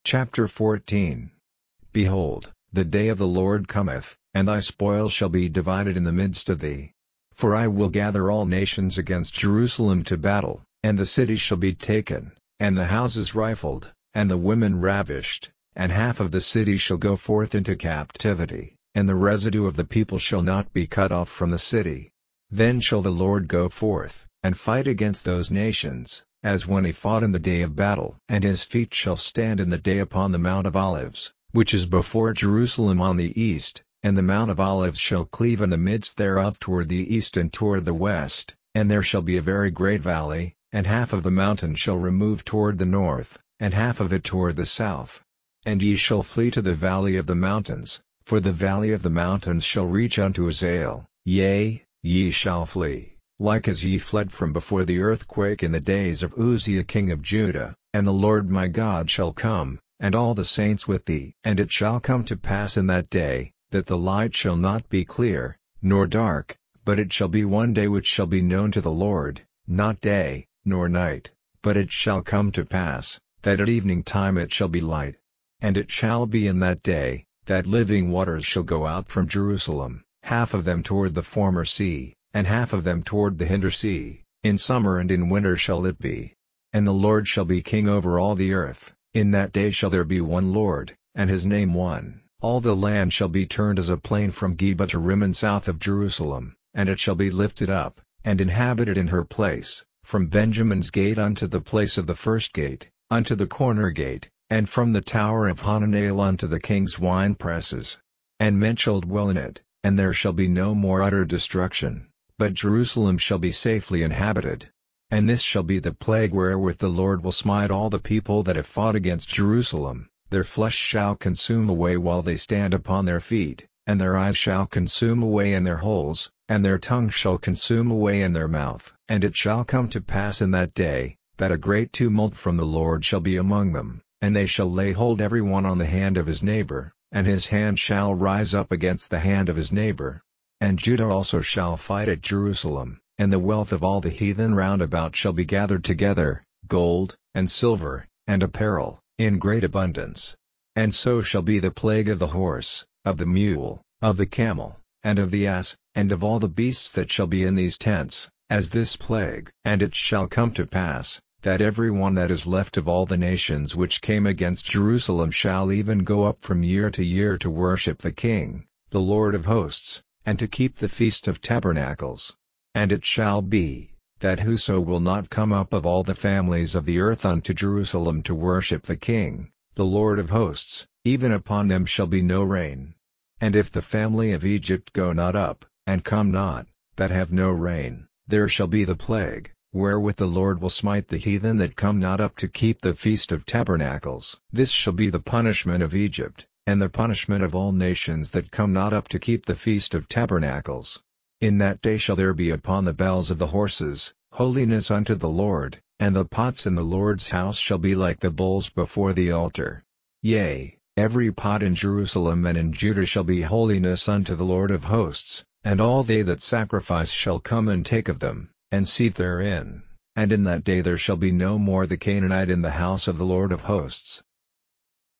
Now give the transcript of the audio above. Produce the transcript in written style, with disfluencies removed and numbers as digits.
Chapter 14. Behold, the day of the Lord cometh, and thy spoil shall be divided in the midst of thee. For I will gather all nations against Jerusalem to battle, and the city shall be taken, and the houses rifled, and the women ravished, and half of the city shall go forth into captivity, and the residue of the people shall not be cut off from the city. Then shall the Lord go forth, and fight against those nations, as when he fought in the day of battle. And his feet shall stand in the day upon the Mount of Olives, which is before Jerusalem on the east, and the Mount of Olives shall cleave in the midst thereof toward the east and toward the west, and there shall be a very great valley, and half of the mountain shall remove toward the north, and half of it toward the south. And ye shall flee to the valley of the mountains, for the valley of the mountains shall reach unto Azael, yea, ye shall flee, like as ye fled from before the earthquake in the days of Uzziah king of Judah. And the Lord my God shall come, and all the saints with thee. And it shall come to pass in that day, that the light shall not be clear, nor dark, but it shall be one day which shall be known to the Lord, not day, nor night, but it shall come to pass, that at evening time it shall be light. And it shall be in that day, that living waters shall go out from Jerusalem, half of them toward the former sea, and half of them toward the hinder sea. In summer and in winter shall it be. And the Lord shall be king over all the earth. In that day shall there be one Lord, and his name one. All the land shall be turned as a plain from Geba to Rimmon south of Jerusalem, and it shall be lifted up, and inhabited in her place, from Benjamin's gate unto the place of the first gate, unto the corner gate, and from the tower of Hananeel unto the king's wine presses. And men shall dwell in it, and there shall be no more utter destruction, but Jerusalem shall be safely inhabited. And this shall be the plague wherewith the Lord will smite all the people that have fought against Jerusalem. Their flesh shall consume away while they stand upon their feet, and their eyes shall consume away in their holes, and their tongue shall consume away in their mouth. And it shall come to pass in that day, that a great tumult from the Lord shall be among them, and they shall lay hold every one on the hand of his neighbor, and his hand shall rise up against the hand of his neighbor. And Judah also shall fight at Jerusalem, and the wealth of all the heathen round about shall be gathered together, gold, and silver, and apparel, in great abundance. And so shall be the plague of the horse, of the mule, of the camel, and of the ass, and of all the beasts that shall be in these tents, as this plague. And it shall come to pass, that every one that is left of all the nations which came against Jerusalem shall even go up from year to worship the King, the Lord of hosts, and to keep the Feast of Tabernacles. And it shall be, that whoso will not come up of all the families of the earth unto Jerusalem to worship the King, the Lord of hosts, even upon them shall be no rain. And if the family of Egypt go not up, and come not, that have no rain, there shall be the plague, wherewith the Lord will smite the heathen that come not up to keep the Feast of Tabernacles. This shall be the punishment of Egypt, and the punishment of all nations that come not up to keep the Feast of Tabernacles. In that day shall there be upon the bells of the horses, holiness unto the Lord, and the pots in the Lord's house shall be like the bowls before the altar. Yea, every pot in Jerusalem and in Judah shall be holiness unto the Lord of hosts, and all they that sacrifice shall come and take of them, and seat therein. And in that day there shall be no more the Canaanite in the house of the Lord of hosts,